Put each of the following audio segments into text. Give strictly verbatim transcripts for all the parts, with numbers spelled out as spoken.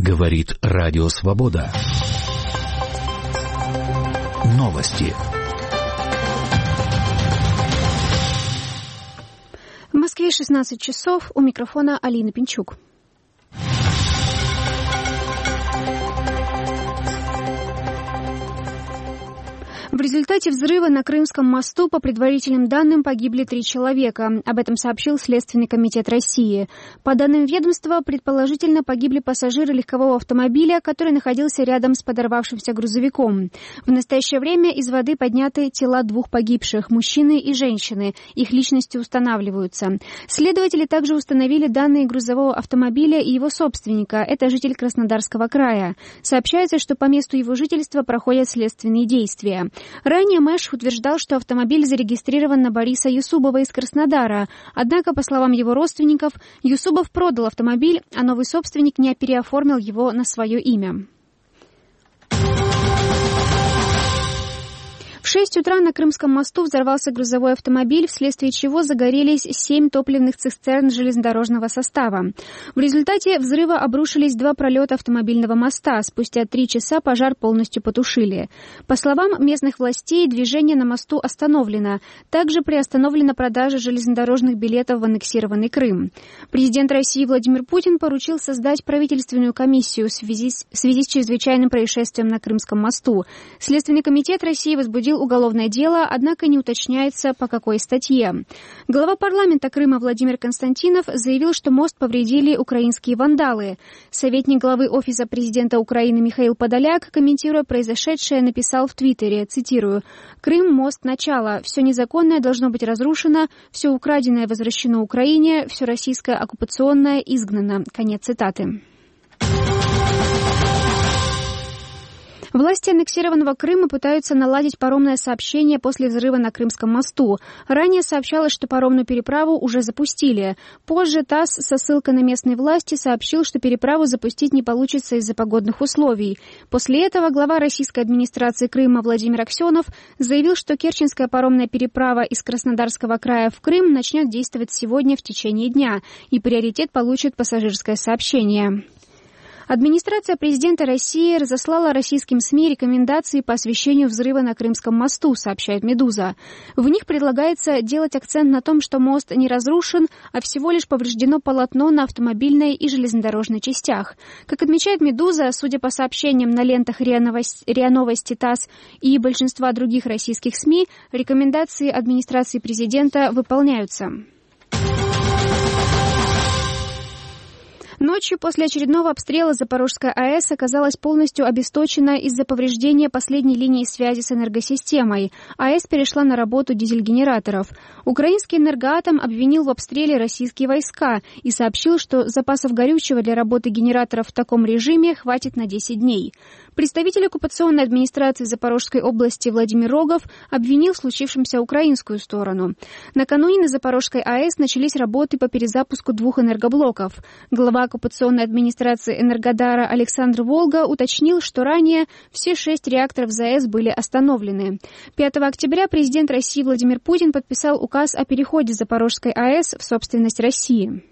Говорит Радио Свобода. Новости. В Москве шестнадцать часов. У микрофона Алина Пинчук. В результате взрыва на Крымском мосту, по предварительным данным, погибли три человека. Об этом сообщил Следственный комитет России. По данным ведомства, предположительно погибли пассажиры легкового автомобиля, который находился рядом с подорвавшимся грузовиком. В настоящее время из воды подняты тела двух погибших, мужчины и женщины. Их личности устанавливаются. Следователи также установили данные грузового автомобиля и его собственника. Это житель Краснодарского края. Сообщается, что по месту его жительства проходят следственные действия. Ранее Мэш утверждал, что автомобиль зарегистрирован на Бориса Юсубова из Краснодара. Однако, по словам его родственников, Юсубов продал автомобиль, а новый собственник не переоформил его на свое имя. В шесть утра на Крымском мосту взорвался грузовой автомобиль, вследствие чего загорелись семь топливных цистерн железнодорожного состава. В результате взрыва обрушились два пролета автомобильного моста. Спустя три часа пожар полностью потушили. По словам местных властей, движение на мосту остановлено. Также приостановлена продажа железнодорожных билетов в аннексированный Крым. Президент России Владимир Путин поручил создать правительственную комиссию в связи с, в связи с чрезвычайным происшествием на Крымском мосту. Следственный комитет России возбудил уголовное дело, однако не уточняется, по какой статье. Глава парламента Крыма Владимир Константинов заявил, что мост повредили украинские вандалы. Советник главы Офиса президента Украины Михаил Подоляк, комментируя произошедшее, написал в Твиттере, цитирую, «Крым – мост начала. Все незаконное должно быть разрушено, все украденное возвращено Украине, все российское оккупационное изгнано». Конец цитаты. Власти аннексированного Крыма пытаются наладить паромное сообщение после взрыва на Крымском мосту. Ранее сообщалось, что паромную переправу уже запустили. Позже ТАСС со ссылкой на местные власти сообщил, что переправу запустить не получится из-за погодных условий. После этого глава российской администрации Крыма Владимир Аксенов заявил, что Керченская паромная переправа из Краснодарского края в Крым начнет действовать сегодня в течение дня, и приоритет получит пассажирское сообщение. Администрация президента России разослала российским СМИ рекомендации по освещению взрыва на Крымском мосту, сообщает «Медуза». В них предлагается делать акцент на том, что мост не разрушен, а всего лишь повреждено полотно на автомобильной и железнодорожной частях. Как отмечает «Медуза», судя по сообщениям на лентах РИА Новости, РИА Новости, ТАСС и большинства других российских СМИ, рекомендации администрации президента выполняются. Ночью после очередного обстрела Запорожская АЭС оказалась полностью обесточена из-за повреждения последней линии связи с энергосистемой. АЭС перешла на работу дизель-генераторов. Украинский «Энергоатом» обвинил в обстреле российские войска и сообщил, что запасов горючего для работы генераторов в таком режиме хватит на десять дней. Представитель оккупационной администрации Запорожской области Владимир Рогов обвинил в случившемся украинскую сторону. Накануне на Запорожской АЭС начались работы по перезапуску двух энергоблоков. Глава оккупационной администрации Энергодара Александр Волга уточнил, что ранее все шесть реакторов ЗАЭС были остановлены. пятого октября президент России Владимир Путин подписал указ о переходе Запорожской АЭС в собственность России.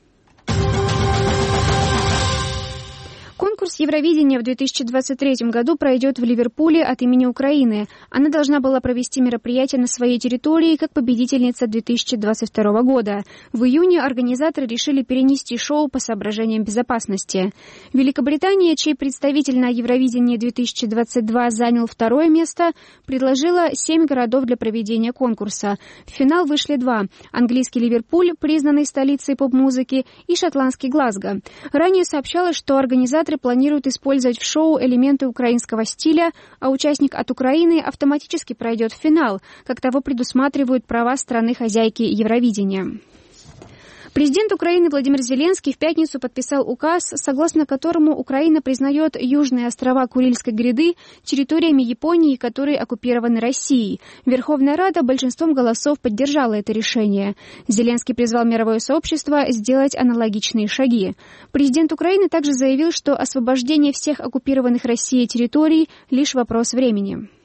Конкурс Евровидения в две тысячи двадцать третьем году пройдет в Ливерпуле от имени Украины. Она должна была провести мероприятие на своей территории как победительница две тысячи двадцать второго года. В июне организаторы решили перенести шоу по соображениям безопасности. Великобритания, чей представитель на Евровидении две тысячи двадцать два занял второе место, предложила семь городов для проведения конкурса. В финал вышли два – английский Ливерпуль, признанный столицей поп-музыки, и шотландский Глазго. Ранее сообщалось, что организаторы планируют использовать в шоу элементы украинского стиля, а участник от Украины автоматически пройдет в финал, как того предусматривают права страны-хозяйки Евровидения. Президент Украины Владимир Зеленский в пятницу подписал указ, согласно которому Украина признает южные острова Курильской гряды территориями Японии, которые оккупированы Россией. Верховная Рада большинством голосов поддержала это решение. Зеленский призвал мировое сообщество сделать аналогичные шаги. Президент Украины также заявил, что освобождение всех оккупированных Россией территорий – лишь вопрос времени.